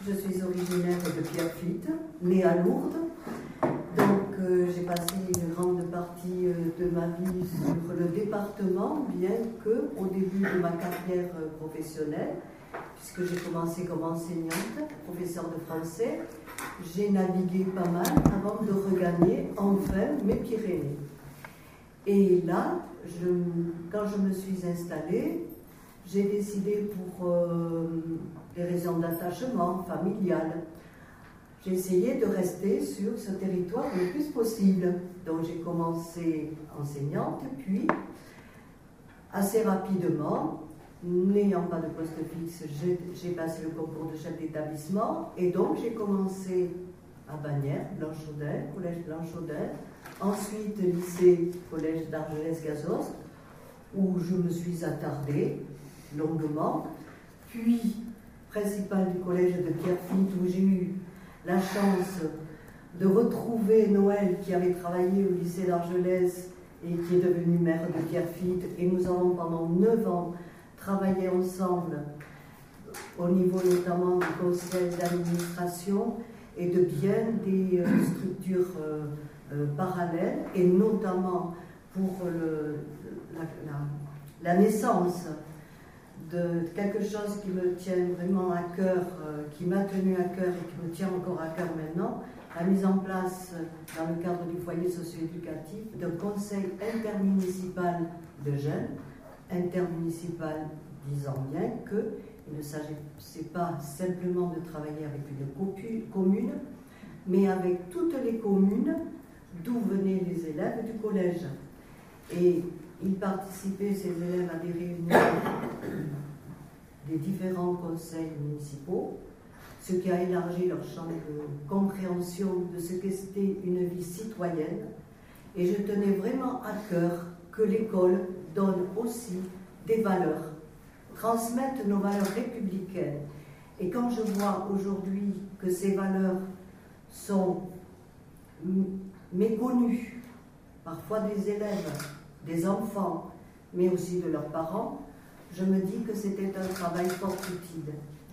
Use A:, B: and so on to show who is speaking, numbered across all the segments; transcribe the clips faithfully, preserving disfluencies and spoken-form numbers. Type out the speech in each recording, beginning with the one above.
A: Je suis originaire de Pierrefitte, née à Lourdes. Donc euh, j'ai passé une grande partie euh, de ma vie sur le département, bien que au début de ma carrière euh, professionnelle, puisque j'ai commencé comme enseignante, professeure de français, j'ai navigué pas mal avant de regagner enfin mes Pyrénées. Et là, je, quand je me suis installée, j'ai décidé pour euh, des raisons d'attachement familial, j'ai essayé de rester sur ce territoire le plus possible. Donc j'ai commencé enseignante, puis assez rapidement, n'ayant pas de poste fixe, j'ai passé le concours de chef d'établissement, et donc j'ai commencé à Bagnères, Blanchaudet, collège Blanchaudet, ensuite lycée, collège d'Argelès-Gazost, où je me suis attardée longuement, puis principale du collège de Pierrefitte, où j'ai eu la chance de retrouver Noël, qui avait travaillé au lycée d'Argelès et qui est devenu maire de Pierrefitte, et nous avons pendant neuf ans travaillé ensemble au niveau notamment du conseil d'administration et de bien des euh, structures euh, euh, parallèles, et notamment pour le, la, la, la naissance de quelque chose qui me tient vraiment à cœur, euh, qui m'a tenu à cœur et qui me tient encore à cœur maintenant, la mise en place, dans le cadre du foyer socio-éducatif, d'un conseil intermunicipal de jeunes, intermunicipal disant bien qu'il ne s'agissait pas simplement de travailler avec une commune, mais avec toutes les communes d'où venaient les élèves du collège. Et ils participaient, ces élèves, à des réunions des différents conseils municipaux, ce qui a élargi leur champ de compréhension de ce qu'était une vie citoyenne. Et je tenais vraiment à cœur que l'école donne aussi des valeurs, transmette nos valeurs républicaines. Et quand je vois aujourd'hui que ces valeurs sont méconnues, parfois des élèves, des enfants, mais aussi de leurs parents, je me dis que c'était un travail fort utile.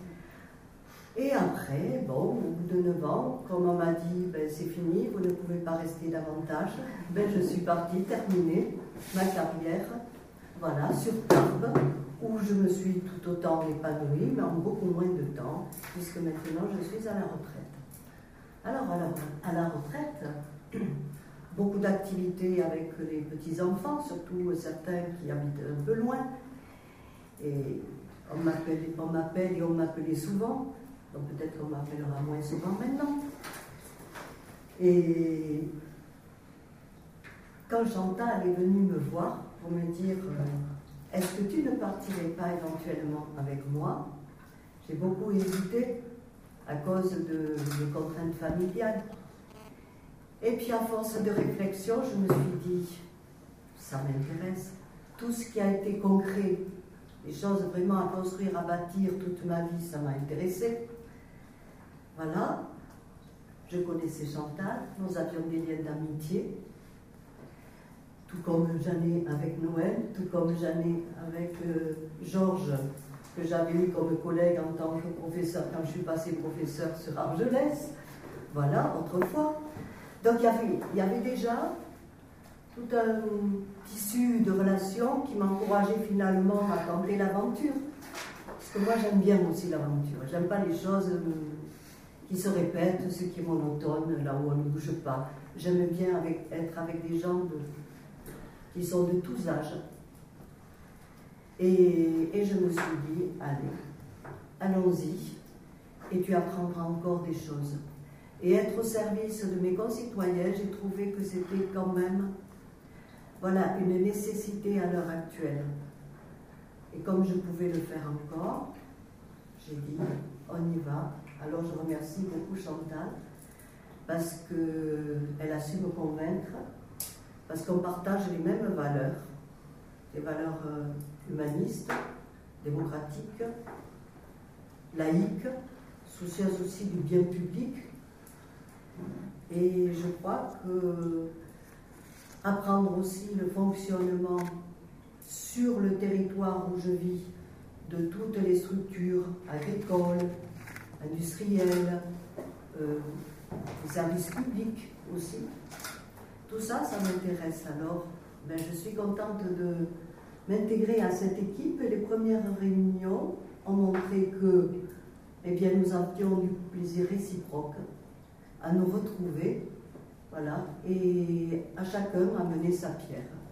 A: Et après, bon, au bout de neuf ans, comme on m'a dit, ben, c'est fini, vous ne pouvez pas rester davantage, ben, je suis partie terminer ma carrière, voilà, sur Tarbes, où je me suis tout autant épanouie, mais en beaucoup moins de temps, puisque maintenant je suis à la retraite. Alors, à la, à la retraite, beaucoup d'activités avec les petits-enfants, surtout certains qui habitent un peu loin. Et on m'appelle et on m'appelait souvent, donc peut-être qu'on m'appellera moins souvent maintenant. Et quand Chantal est venue me voir pour me dire euh, est-ce que tu ne partirais pas éventuellement avec moi, j'ai beaucoup hésité à cause de, de contraintes familiales. Et puis à force de réflexion, je me suis dit ça m'intéresse. Tout ce qui a été concret, les choses vraiment à construire, à bâtir toute ma vie, ça m'a intéressé. Voilà, je connaissais Chantal, nous avions des liens d'amitié, tout comme j'en ai avec Noël, tout comme j'en ai avec euh, Georges, que j'avais eu comme collègue en tant que professeur quand je suis passée professeur sur Argelès. Voilà, autrefois. Donc il y avait, il y avait déjà tout un tissu de relations qui m'encourageait finalement à tenter l'aventure. Parce que moi j'aime bien aussi l'aventure. J'aime pas les choses qui se répètent, ce qui est monotone, là où on ne bouge pas. J'aime bien avec, être avec des gens de, qui sont de tous âges. Et, et je me suis dit, allez, allons-y, et tu apprendras encore des choses. Et être au service de mes concitoyens, j'ai trouvé que c'était quand même, voilà, une nécessité à l'heure actuelle. Et comme je pouvais le faire encore, j'ai dit, on y va. Alors je remercie beaucoup Chantal, parce qu'elle a su me convaincre, parce qu'on partage les mêmes valeurs, des valeurs humanistes, démocratiques, laïques, soucieuses aussi du bien public. Et je crois que apprendre aussi le fonctionnement sur le territoire où je vis de toutes les structures agricoles, industriels, euh, les services publics aussi. Tout ça, ça m'intéresse. Alors, ben, je suis contente de m'intégrer à cette équipe. Les premières réunions ont montré que eh bien, nous avions du plaisir réciproque à nous retrouver, voilà, et à chacun à mener sa pierre.